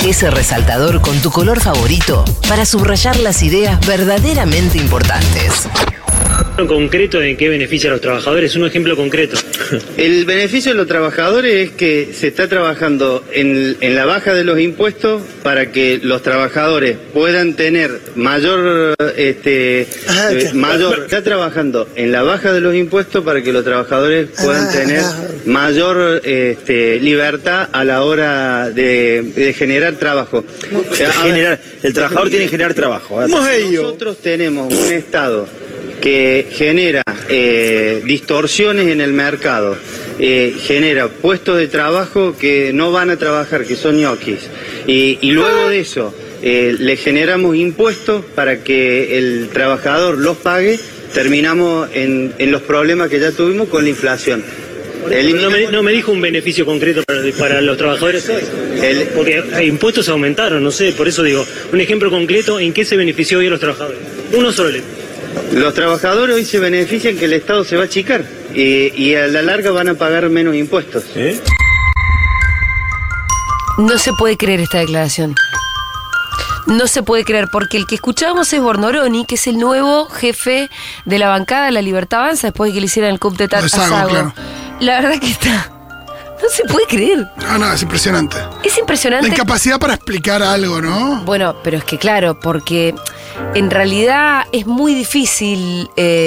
ese resaltador con tu color favorito para subrayar las ideas verdaderamente importantes. ¿En concreto en qué beneficia a los trabajadores? Un ejemplo concreto. El beneficio de los trabajadores es que se está trabajando en la baja de los impuestos para que los trabajadores puedan tener mayor... Está trabajando en la baja de los impuestos para que los trabajadores puedan tener mayor libertad a la hora de generar trabajo. El trabajador tiene que generar trabajo. Nosotros tenemos un Estado que genera distorsiones en el mercado, genera puestos de trabajo que no van a trabajar, que son ñoquis, y luego de eso le generamos impuestos para que el trabajador los pague, terminamos en los problemas que ya tuvimos con la inflación. No me dijo un beneficio concreto para los trabajadores, porque impuestos aumentaron, no sé, por eso digo, un ejemplo concreto, ¿en qué se benefició hoy a los trabajadores? Uno solo. Los trabajadores hoy se benefician que el Estado se va a achicar y a la larga van a pagar menos impuestos. No se puede creer esta declaración. No se puede creer, porque el que escuchábamos es Bornoroni, que es el nuevo jefe de la bancada de La Libertad Avanza, después de que le hicieran el coup d'état a Sago. Claro. La verdad que está... No se puede creer. No, es impresionante. Es impresionante. La incapacidad para explicar algo, ¿no? Bueno, pero es que claro, porque en realidad es muy difícil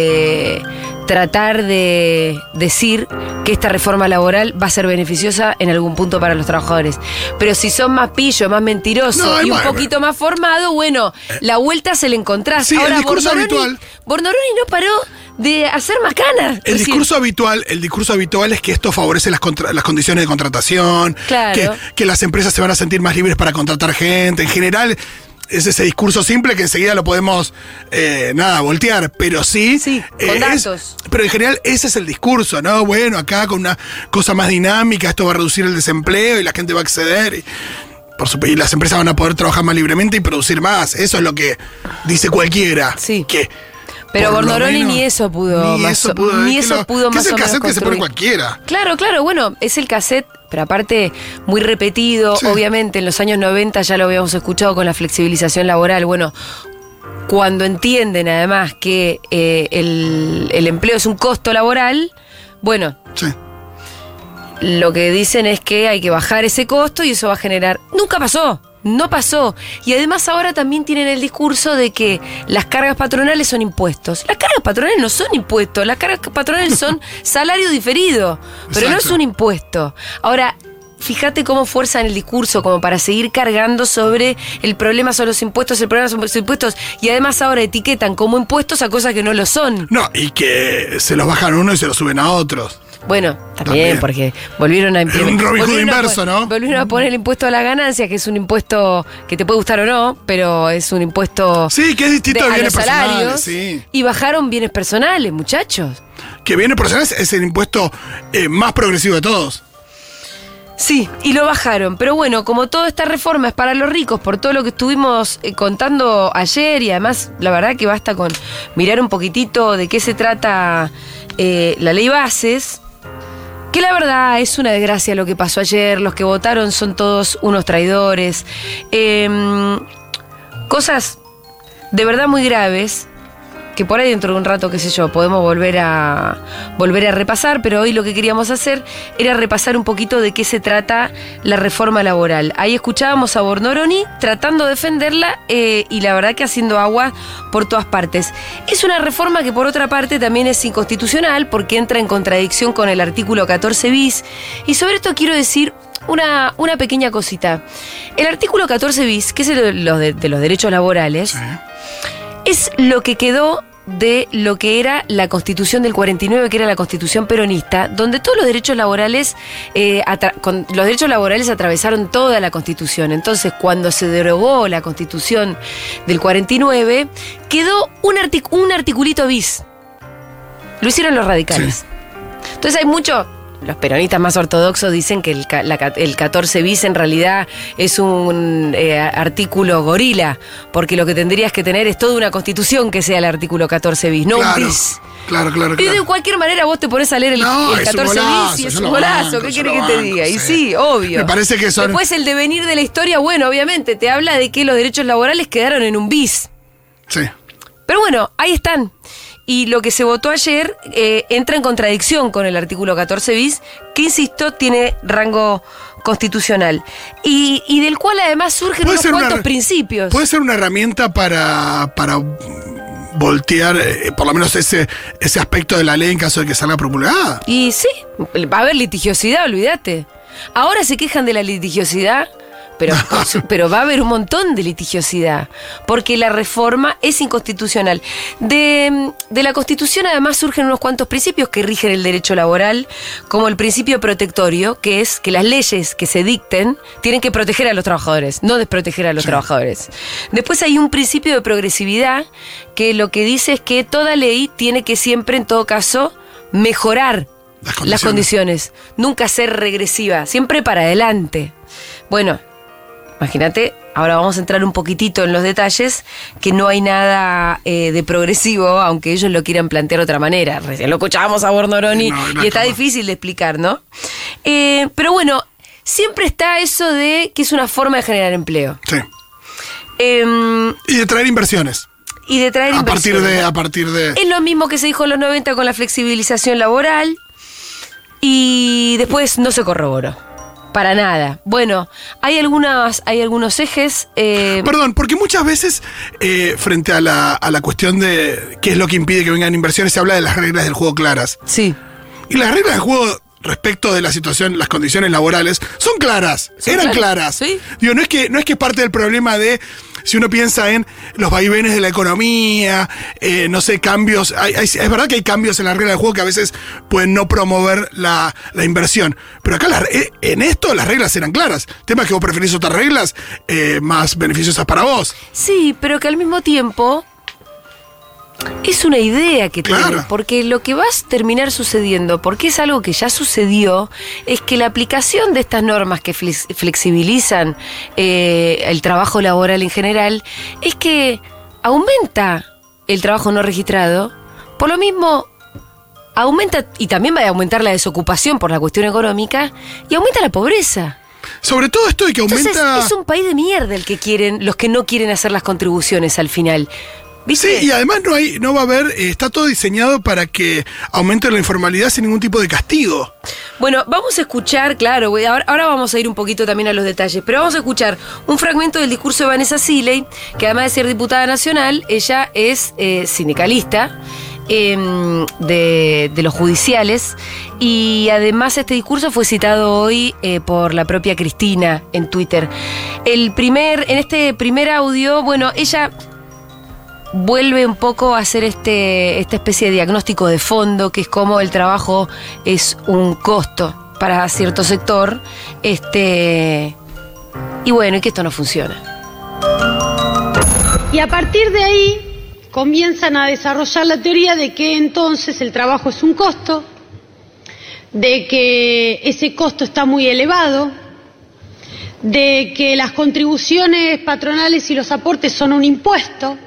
tratar de decir que esta reforma laboral va a ser beneficiosa en algún punto para los trabajadores. Pero si son más pillos, más mentirosos y un poquito más formados, bueno, la vuelta se le encontrás. Sí, ahora, el discurso habitual. Bornoroni no paró de hacer macanas. El discurso habitual es que esto favorece las condiciones de contratación, claro, que las empresas se van a sentir más libres para contratar gente. En general, es ese discurso simple que enseguida lo podemos voltear, pero sí con datos. Pero en general ese es el discurso, ¿no? Bueno, acá con una cosa más dinámica, esto va a reducir el desempleo y la gente va a acceder y, por supuesto, y las empresas van a poder trabajar más libremente y producir más. Eso es lo que dice cualquiera. Sí. Que pero Bornoroni ni eso pudo más o menos. Es el cassette que se pone cualquiera. Claro, bueno, es el cassette, pero aparte muy repetido, obviamente en los años 90 ya lo habíamos escuchado con la flexibilización laboral. Bueno, cuando entienden además que el empleo es un costo laboral, bueno, lo que dicen es que hay que bajar ese costo y eso va a generar... Nunca pasó. No pasó. Y además ahora también tienen el discurso de que las cargas patronales son impuestos. Las cargas patronales no son impuestos. Las cargas patronales son salario diferido. Pero no es un impuesto. Ahora, fíjate cómo fuerzan el discurso como para seguir cargando sobre el problema son los impuestos, el problema son los impuestos. Y además ahora etiquetan como impuestos a cosas que no lo son. No, y que se los bajan uno y se los suben a otros. Bueno, también, porque volvieron a implementar. Un Robin Hood inverso, ¿no? Volvieron a poner el impuesto a la ganancia, que es un impuesto que te puede gustar o no, pero es un impuesto. Sí, que es distinto a bienes salarios, personales. Y bajaron bienes personales, muchachos. Que bienes personales es el impuesto más progresivo de todos. Sí, y lo bajaron. Pero bueno, como toda esta reforma es para los ricos, por todo lo que estuvimos contando ayer, y además la verdad que basta con mirar un poquitito de qué se trata la ley Bases, que la verdad es una desgracia lo que pasó ayer. Los que votaron son todos unos traidores. Cosas de verdad muy graves que por ahí dentro de un rato, qué sé yo, podemos volver a repasar, pero hoy lo que queríamos hacer era repasar un poquito de qué se trata la reforma laboral. Ahí escuchábamos a Bornoroni tratando de defenderla y la verdad que haciendo agua por todas partes. Es una reforma que por otra parte también es inconstitucional porque entra en contradicción con el artículo 14 bis, y sobre esto quiero decir una pequeña cosita. El artículo 14 bis, que es de los derechos laborales, es lo que quedó de lo que era la Constitución del 49, que era la Constitución peronista, donde todos los derechos laborales, los derechos laborales atravesaron toda la Constitución. Entonces, cuando se derogó la Constitución del 49, quedó un articulito bis. Lo hicieron los radicales. Entonces hay mucho... Los peronistas más ortodoxos dicen que el 14 bis en realidad es un artículo gorila, porque lo que tendrías que tener es toda una constitución que sea el artículo 14 bis, no un bis. Claro. Y de cualquier manera vos te pones a leer el 14 bis y es un golazo. ¿Qué querés que te diga? Y sí, obvio. Me parece que son... Después el devenir de la historia, bueno, obviamente, te habla de que los derechos laborales quedaron en un bis. Sí. Pero bueno, ahí están. Y lo que se votó ayer entra en contradicción con el artículo 14 bis, que, insisto, tiene rango constitucional. Y del cual además surgen unos cuantos principios. Puede ser una herramienta para voltear, por lo menos ese aspecto de la ley en caso de que salga promulgada. Y sí, va a haber litigiosidad, olvídate. Ahora se quejan de la litigiosidad, pero va a haber un montón de litigiosidad, porque la reforma es inconstitucional. De la Constitución además surgen unos cuantos principios que rigen el derecho laboral, como el principio protectorio, que es que las leyes que se dicten tienen que proteger a los trabajadores, no desproteger a los trabajadores. Después hay un principio de progresividad, que lo que dice es que toda ley tiene que siempre, en todo caso, mejorar las condiciones, nunca ser regresiva, siempre para adelante. Bueno, imagínate, ahora vamos a entrar un poquitito en los detalles, que no hay nada de progresivo, aunque ellos lo quieran plantear de otra manera. Recién lo escuchábamos a Bornoroni y está difícil de explicar, ¿no? Pero bueno, siempre está eso de que es una forma de generar empleo. Sí. Y de traer inversiones. Y de traer inversiones. A partir de... Es lo mismo que se dijo en los 90 con la flexibilización laboral, y después no se corroboró. Para nada. Bueno, hay algunos ejes... Perdón, porque muchas veces, frente a la cuestión de qué es lo que impide que vengan inversiones, se habla de las reglas del juego claras. Sí. Y las reglas del juego respecto de la situación, las condiciones laborales, son claras. Eran claras. ¿Sí? Digo, no es que parte del problema de, si uno piensa en los vaivenes de la economía, no sé, cambios. Es verdad que hay cambios en la regla del juego que a veces pueden no promover la inversión. Pero acá en esto las reglas eran claras. El tema es que vos preferís otras reglas más beneficiosas para vos. Sí, pero que al mismo tiempo es una idea que tiene, porque lo que va a terminar sucediendo, porque es algo que ya sucedió, es que la aplicación de estas normas que flexibilizan el trabajo laboral en general, es que aumenta el trabajo no registrado, por lo mismo aumenta, y también va a aumentar la desocupación por la cuestión económica, y aumenta la pobreza. Sobre todo esto de que aumenta... Entonces, es un país de mierda los que no quieren hacer las contribuciones al final. ¿Viste? Sí, y además no va a haber, está todo diseñado para que aumente la informalidad sin ningún tipo de castigo. Bueno, vamos a escuchar, claro, ahora vamos a ir un poquito también a los detalles, pero vamos a escuchar un fragmento del discurso de Vanessa Siley, que además de ser diputada nacional, ella es sindicalista de los judiciales, y además este discurso fue citado hoy por la propia Cristina en Twitter. En este primer audio, bueno, ella vuelve un poco a hacer esta especie de diagnóstico de fondo, que es como el trabajo es un costo para cierto sector, y bueno, y que esto no funciona. Y a partir de ahí comienzan a desarrollar la teoría de que entonces el trabajo es un costo, de que ese costo está muy elevado, de que las contribuciones patronales y los aportes son un impuesto.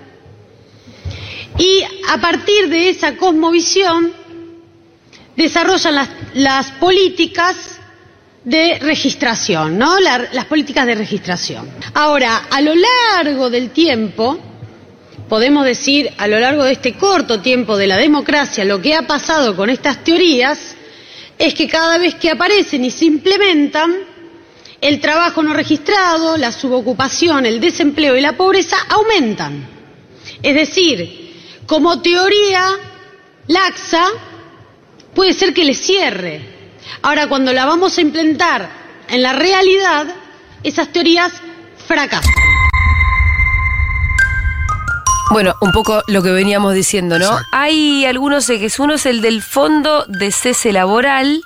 Y a partir de esa cosmovisión desarrollan las políticas de registración, ¿no? Las políticas de registración. Ahora, a lo largo del tiempo, podemos decir, a lo largo de este corto tiempo de la democracia, lo que ha pasado con estas teorías es que cada vez que aparecen y se implementan, el trabajo no registrado, la subocupación, el desempleo y la pobreza aumentan. Es decir, como teoría laxa, puede ser que le cierre. Ahora, cuando la vamos a implementar en la realidad, esas teorías fracasan. Bueno, un poco lo que veníamos diciendo, ¿no? Exacto. Hay algunos ejes. Uno es el del fondo de cese laboral.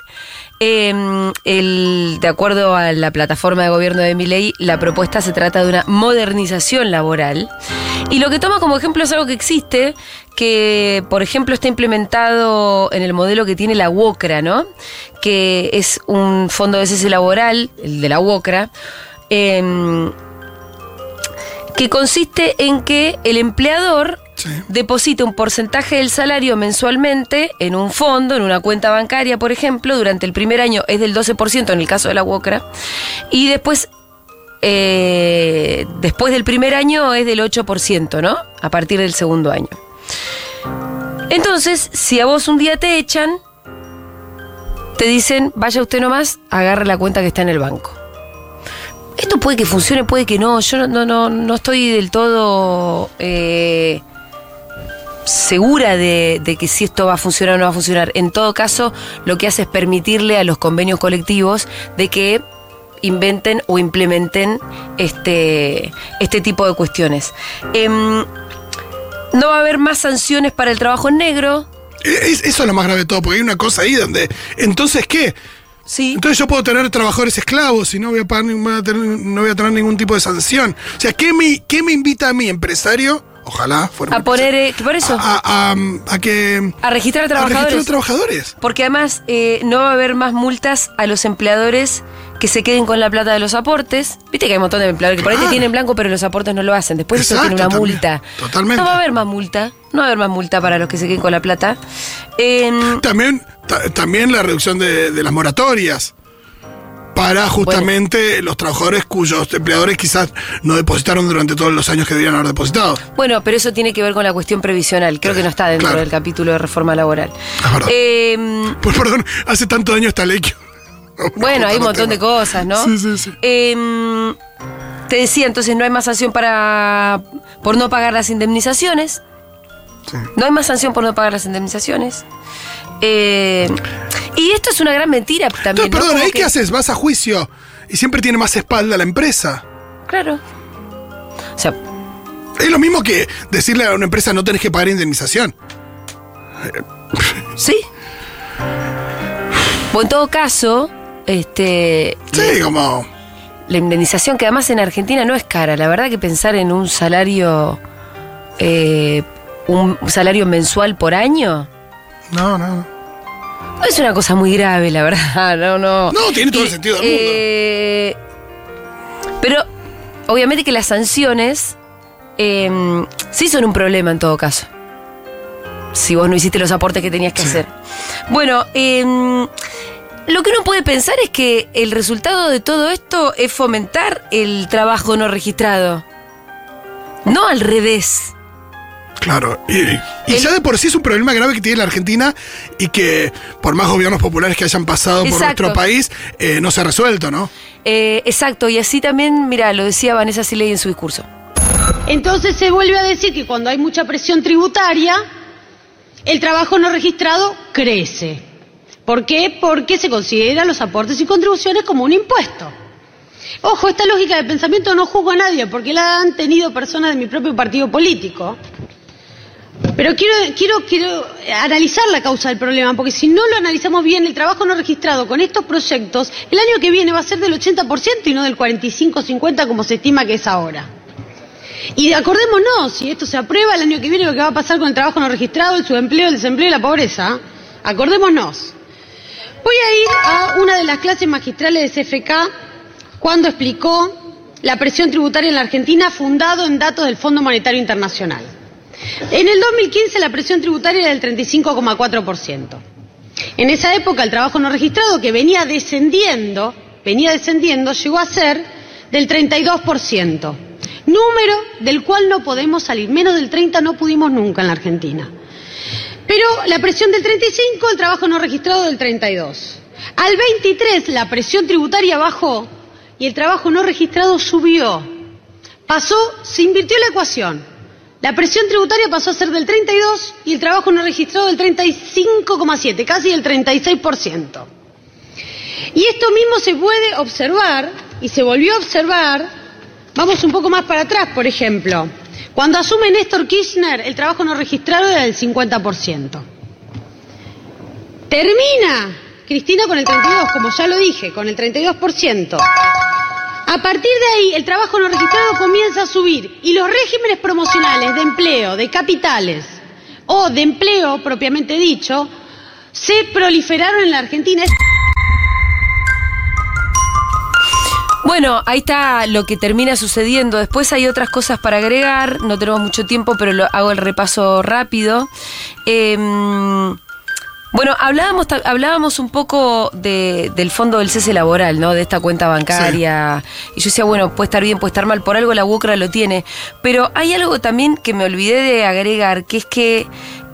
De acuerdo a la plataforma de gobierno de Milei, la propuesta se trata de una modernización laboral. Y lo que toma como ejemplo es algo que existe, que por ejemplo está implementado en el modelo que tiene la UOCRA, ¿no? Que es un fondo de cese laboral, el de la UOCRA, que consiste en que el empleador deposita un porcentaje del salario mensualmente en un fondo, en una cuenta bancaria, por ejemplo. Durante el primer año es del 12% en el caso de la UOCRA, y después del primer año es del 8%, ¿no? A partir del segundo año. Entonces, si a vos un día te echan, te dicen, vaya usted nomás, agarre la cuenta que está en el banco. Esto puede que funcione, puede que no. Yo no estoy del todo segura de que si esto va a funcionar o no va a funcionar. En todo caso, lo que hace es permitirle a los convenios colectivos de que inventen o implementen este tipo de cuestiones. No va a haber más sanciones para el trabajo en negro. Eso es lo más grave de todo, porque hay una cosa ahí donde... ¿Entonces qué? Sí. Entonces yo puedo tener trabajadores esclavos y no voy a pagar, no voy a tener ningún tipo de sanción. O sea, ¿qué me invita a mí, empresario? Ojalá fuera a poner, por eso. A registrar trabajadores. Porque además no va a haber más multas a los empleadores que se queden con la plata de los aportes. Viste que hay un montón de empleadores que por ahí te tienen blanco, pero los aportes no lo hacen. Después eso tiene una multa. Totalmente. No va a haber más multa. No va a haber más multa para los que se queden con la plata. También la reducción de las moratorias para justamente los trabajadores cuyos empleadores quizás no depositaron durante todos los años que deberían haber depositado. Bueno, pero eso tiene que ver con la cuestión previsional. Creo que no está dentro del capítulo de reforma laboral. Es verdad. Pues perdón, hace tanto daño esta ley que... Bueno, hay un montón de cosas, ¿no? Sí. Te decía, entonces no hay más sanción por no pagar las indemnizaciones. Sí. No hay más sanción por no pagar las indemnizaciones. Y esto es una gran mentira también. Entonces, perdón, ¿ahí qué haces? Vas a juicio y siempre tiene más espalda la empresa. Claro. O sea, es lo mismo que decirle a una empresa no tenés que pagar indemnización. Sí. O en todo caso, como... La indemnización, que además en Argentina no es cara. La verdad que pensar en un salario mensual por año... No. Es una cosa muy grave, la verdad. No, tiene todo el sentido del mundo. Pero, obviamente que las sanciones sí son un problema en todo caso. Si vos no hiciste los aportes que tenías que hacer. Bueno, lo que uno puede pensar es que el resultado de todo esto es fomentar el trabajo no registrado. No al revés. Claro, y ya de por sí es un problema grave que tiene la Argentina y que por más gobiernos populares que hayan pasado por nuestro país, no se ha resuelto, ¿no? Exacto, y así también, mira, lo decía Vanessa Siley en su discurso. Entonces se vuelve a decir que cuando hay mucha presión tributaria, el trabajo no registrado crece. ¿Por qué? Porque se consideran los aportes y contribuciones como un impuesto. Ojo, esta lógica de pensamiento no juzgo a nadie, porque la han tenido personas de mi propio partido político. Pero quiero analizar la causa del problema, porque si no lo analizamos bien, el trabajo no registrado con estos proyectos, el año que viene va a ser del 80% y no del 45-50% como se estima que es ahora. Y acordémonos, si esto se aprueba el año que viene, lo que va a pasar con el trabajo no registrado, el subempleo, el desempleo y la pobreza. Acordémonos. Voy a ir a una de las clases magistrales de CFK cuando explicó la presión tributaria en la Argentina fundado en datos del Fondo Monetario Internacional. En el 2015 la presión tributaria era del 35,4%. En esa época el trabajo no registrado, que venía descendiendo, llegó a ser del 32%. Número del cual no podemos salir. Menos del 30 no pudimos nunca en la Argentina. Pero la presión del 35, el trabajo no registrado del 32. Al 23 la presión tributaria bajó y el trabajo no registrado subió. Se invirtió la ecuación. La presión tributaria pasó a ser del 32 y el trabajo no registrado del 35,7, casi del 36%. Y esto mismo se puede observar, y se volvió a observar, vamos un poco más para atrás, por ejemplo. Cuando asume Néstor Kirchner, el trabajo no registrado era del 50%. Termina Cristina con el 32%, como ya lo dije, con el 32%. A partir de ahí, el trabajo no registrado comienza a subir y los regímenes promocionales de empleo, de capitales o de empleo propiamente dicho, se proliferaron en la Argentina. Bueno, ahí está lo que termina sucediendo. Después hay otras cosas para agregar. No tenemos mucho tiempo, pero hago el repaso rápido. Bueno, hablábamos un poco del fondo del cese laboral, ¿no? De esta cuenta bancaria. Sí. Y yo decía, bueno, puede estar bien, puede estar mal, por algo la UOCRA lo tiene. Pero hay algo también que me olvidé de agregar, que es que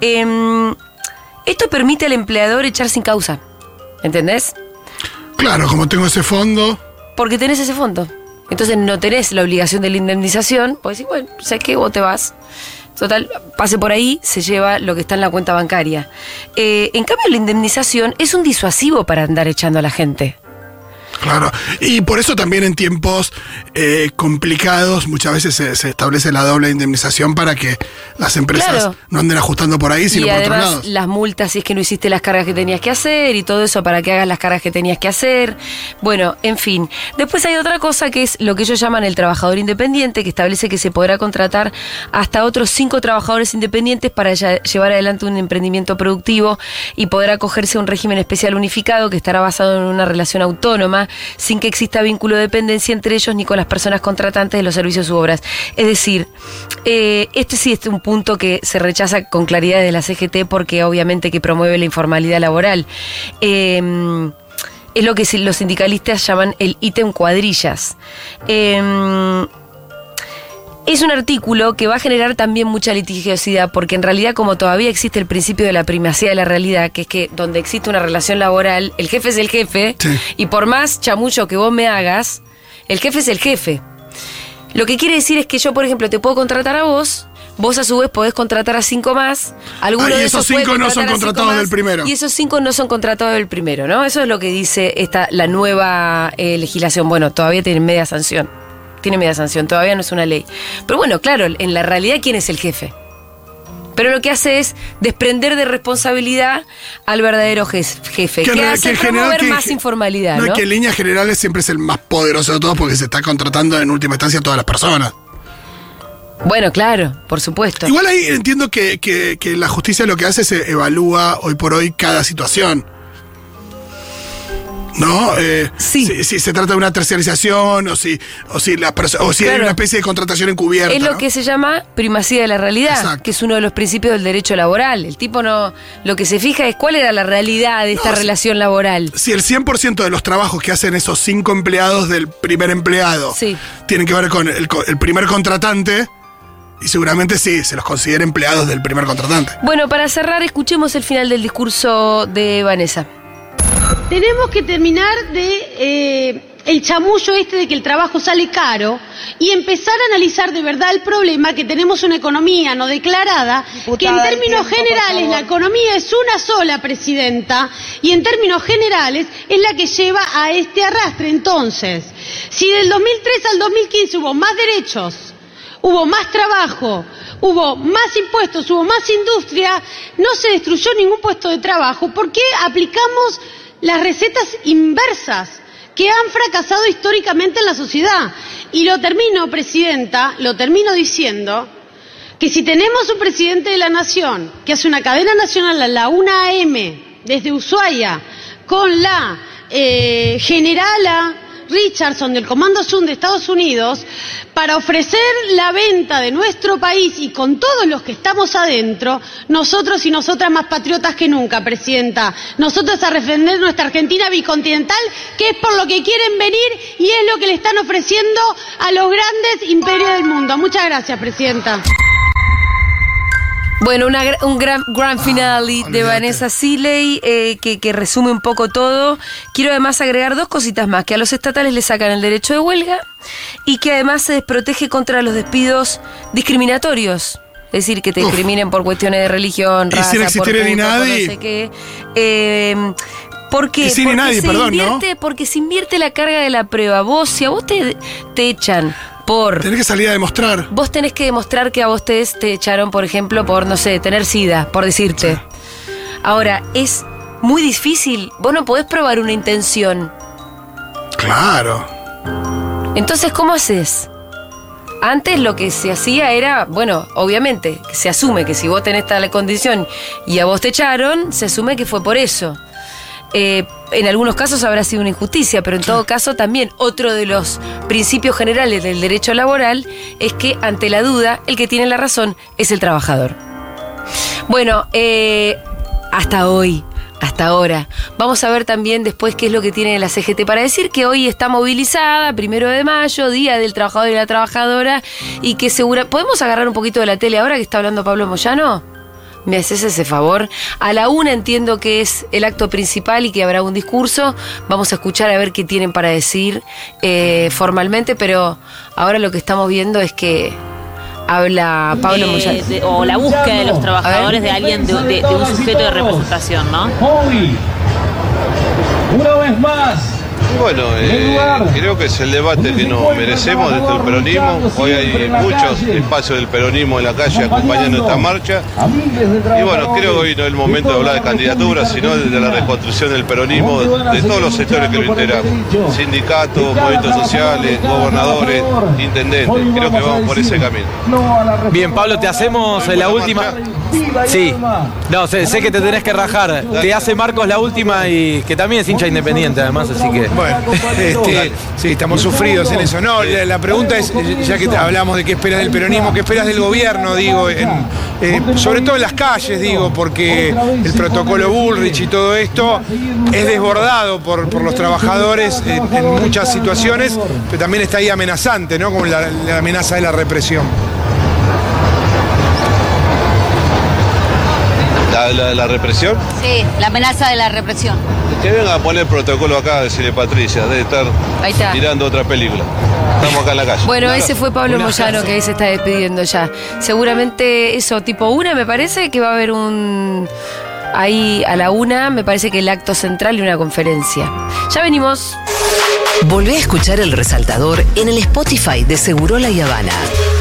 esto permite al empleador echar sin causa. ¿Entendés? Claro, como tengo ese fondo. Porque tenés ese fondo. Entonces no tenés la obligación de la indemnización. Pues decís, bueno, ¿sabes qué? Vos te vas. Total, pase por ahí, se lleva lo que está en la cuenta bancaria. En cambio, la indemnización es un disuasivo para andar echando a la gente. Claro, y por eso también en tiempos complicados muchas veces se establece la doble indemnización para que las empresas no anden ajustando por ahí, sino por otro lado. Y además las multas si es que no hiciste las cargas que tenías que hacer y todo eso para que hagas las cargas que tenías que hacer. Bueno, en fin. Después hay otra cosa que es lo que ellos llaman el trabajador independiente, que establece que se podrá contratar hasta otros 5 trabajadores independientes para llevar adelante un emprendimiento productivo y poder acogerse a un régimen especial unificado que estará basado en una relación autónoma sin que exista vínculo de dependencia entre ellos ni con las personas contratantes de los servicios u obras. Es decir, este sí es un punto que se rechaza con claridad de la CGT porque obviamente que promueve la informalidad laboral. Es lo que los sindicalistas llaman el ítem cuadrillas. Es un artículo que va a generar también mucha litigiosidad porque en realidad como todavía existe el principio de la primacía de la realidad, que es que donde existe una relación laboral, el jefe es el jefe, y por más chamullo que vos me hagas, el jefe es el jefe. Lo que quiere decir es que yo, por ejemplo, te puedo contratar a vos a su vez podés contratar a 5 más. Algunos de esos 5 no son contratados del primero. Y esos 5 no son contratados del primero, ¿no? Eso es lo que dice la nueva legislación. Bueno, todavía tiene media sanción. Todavía no es una ley. Pero bueno, claro, en la realidad, ¿quién es el jefe? Pero lo que hace es desprender de responsabilidad al verdadero jefe. Que hace promover más informalidad, ¿no? Que en líneas generales siempre es el más poderoso de todos porque se está contratando en última instancia a todas las personas. Bueno, claro, por supuesto. Igual ahí entiendo que la justicia lo que hace es evalúa hoy por hoy cada situación. ¿No? Si se trata de una terciarización o si hay una especie de contratación encubierta. Es lo que se llama primacía de la realidad. Exacto. Que es uno de los principios del derecho laboral. El tipo lo que se fija es cuál era la realidad de esta relación laboral. Si el 100% de los trabajos que hacen esos 5 empleados del primer empleado tienen que ver con el primer contratante, y seguramente sí, se los considera empleados del primer contratante. Bueno, para cerrar, escuchemos el final del discurso de Vanessa. Tenemos que terminar el chamullo de que el trabajo sale caro y empezar a analizar de verdad el problema, que tenemos una economía no declarada, que en términos generales la economía es una sola, presidenta, y en términos generales es la que lleva a este arrastre. Entonces, si del 2003 al 2015 hubo más derechos, hubo más trabajo, hubo más impuestos, hubo más industria, no se destruyó ningún puesto de trabajo, ¿por qué aplicamos las recetas inversas que han fracasado históricamente en la sociedad? Y lo termino, presidenta, diciendo que si tenemos un presidente de la Nación que hace una cadena nacional a la 1 AM desde Ushuaia con la generala Richardson del Comando Sur de Estados Unidos para ofrecer la venta de nuestro país y con todos los que estamos adentro, nosotros y nosotras más patriotas que nunca, presidenta. Nosotros a defender nuestra Argentina bicontinental, que es por lo que quieren venir y es lo que le están ofreciendo a los grandes imperios del mundo. Muchas gracias, presidenta. Bueno, un gran finale de Vanessa Siley que resume un poco todo. Quiero además agregar 2 cositas más, que a los estatales les sacan el derecho de huelga y que además se desprotege contra los despidos discriminatorios. Es decir, que te discriminen por cuestiones de religión, raza, sin existir por no sé qué. Porque se invierte la carga de la prueba. Si a vos te echan tenés que salir a demostrar. Vos tenés que demostrar que a vos te echaron, por ejemplo, por, no sé, tener SIDA, por decirte. Sí. Ahora, es muy difícil. Vos no podés probar una intención. Claro. Entonces, ¿cómo haces? Antes lo que se hacía era, bueno, obviamente, se asume que si vos tenés tal condición y a vos te echaron, se asume que fue por eso. En algunos casos habrá sido una injusticia, pero en todo caso también otro de los principios generales del derecho laboral es que ante la duda el que tiene la razón es el trabajador. Bueno, hasta ahora. Vamos a ver también después qué es lo que tiene la CGT para decir, que hoy está movilizada, 1 de mayo, Día del Trabajador y la Trabajadora, y que ¿podemos agarrar un poquito de la tele ahora que está hablando Pablo Moyano? ¿Me haces ese favor? A la 1 entiendo que es el acto principal y que habrá un discurso. Vamos a escuchar a ver qué tienen para decir formalmente, pero ahora lo que estamos viendo es que habla Pablo Moyano. O la búsqueda de los trabajadores de alguien, de un sujeto de representación, ¿no? Hoy, una vez más. Bueno, creo que es el debate que nos merecemos desde el peronismo. Hoy hay muchos espacios del peronismo en la calle acompañando esta marcha. Y bueno, creo que hoy no es el momento de hablar de candidaturas, sino de la reconstrucción del peronismo, de todos los sectores que lo integran. Sindicatos, movimientos sociales, gobernadores, intendentes. Creo que vamos por ese camino. Bien, Pablo, te hacemos la última. Sí, no, sé que te tenés que rajar. Te hace Marcos la última y que también es hincha independiente además, así que... Bueno, sí, estamos sufridos en eso. No, la pregunta es, ya que hablamos de qué esperas del peronismo, qué esperas del gobierno, digo, sobre todo en las calles, digo, porque el protocolo Bullrich y todo esto es desbordado por los trabajadores en muchas situaciones, pero también está ahí amenazante, ¿no? Como la amenaza de la represión. ¿La represión? Sí, la amenaza de la represión. Que venga a poner protocolo acá, decirle Patricia, debe estar tirando otra película. Estamos acá en la calle. Bueno, ese fue Pablo Moyano, que ahí se está despidiendo ya. Seguramente eso, tipo 1, me parece que va a haber ahí a la 1, me parece que el acto central y una conferencia. Ya venimos. Volvé a escuchar El Resaltador en el Spotify de Segurola y Habana.